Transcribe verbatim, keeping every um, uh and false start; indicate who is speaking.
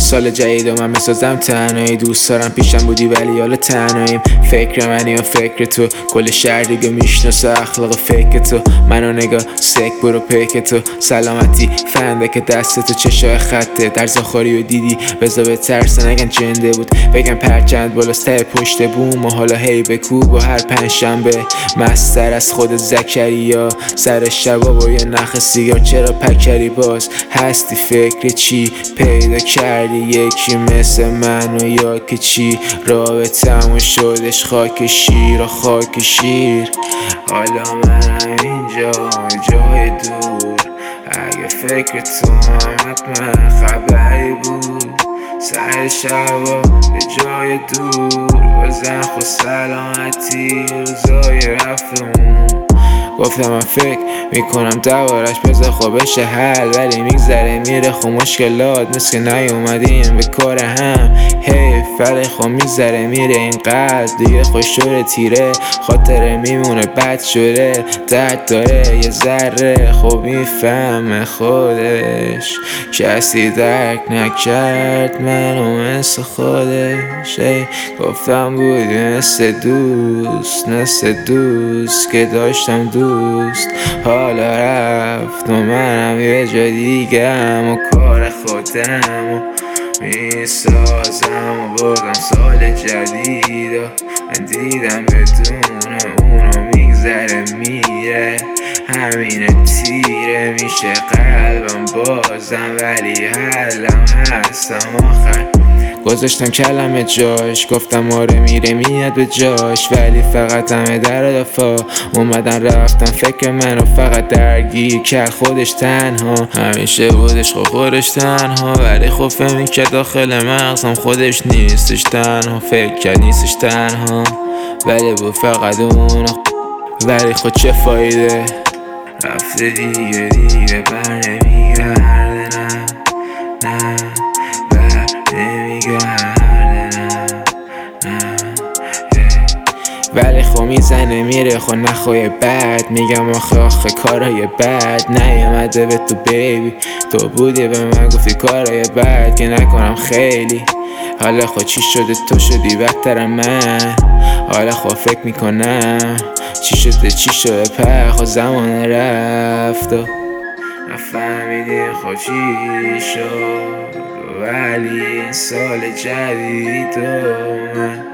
Speaker 1: سال جدید و من میسازم تنهایی. دوست دارم پیشم بودی ولی حالا تنهاییم. فکر منی و فکر تو، کل شهر دیگه میشناسه اخلاق فکر تو. منو نگاه سک برو پیک تو، سلامتی فنده که دست تو چشای خطه. درز خوری و دیدی بزا به ترسه نگن جنده بود، بگن پرچند بالاست پشت بوم و حالا هی بکوب. و هر پنجشنبه مستر از خود زکریا، سر شبا با یه نخ سیگار چرا پکری باز هستی. فکر چی پیدا کردی یکی مثل من و یا که چی رابطمون شدش خاک شیر و خاک شیر. حالا منم اینجا جای دور، اگه فکر تو هم حتما خبری بود. سر شبا یه جای دور بزن خود سلامتی روزای رفتمون. گفتم من فکر میکنم دوارش بذار خوب بشه حل، ولی میگذره میره خب مشکلات مثل که نیومدیم به کار هم. حیف ولی خب میگذره میره این قلب دیگه خوش شده تیره، خاطره میمونه بد شده درد داره یه ذره. خب میفهمه خودش کسی درک نکرد منو مثل خودش. ای گفتم بودی مثل دوست مثل دوست که داشتم دوست، حالا رفت و منم یه جا دیگم و کار خودم و میسازم و بازم سال جدید و من دیدم بدون اونو میگذره میره. همینه تیره میشه قلبم بازم ولی حلم هستم آخر. گذاشتم کلمه جاش گفتم آره میره میاد به جاش، ولی فقط همه در دفاع اومدن رفتن فکر منو فقط درگیر کرد خودش تنها. همیشه بودش خب خودش تنها، ولی خب فهمی که داخل مغزم خودش نیستش تنها. فکر کرد نیستش تنها ولی بود فقط اون، ولی خود چه فایده رفته دیگه دیگه بر نمیگرده. نه نه بر نمیگرده نه نه. ولی خب میزنه میره خب نخواه بد، میگم آخه آخه کارهای بد نیامده به تو بیبی. تو بودی به من گفتی کارهای بد که نکنم خیلی. حالا خب چی شده تو شدی بدترم من، حالا خب فکر میکنم چی شده چی شده پر خب زمان رفت و نفهمیدیم خب چی شد. ولی این سال جدید و من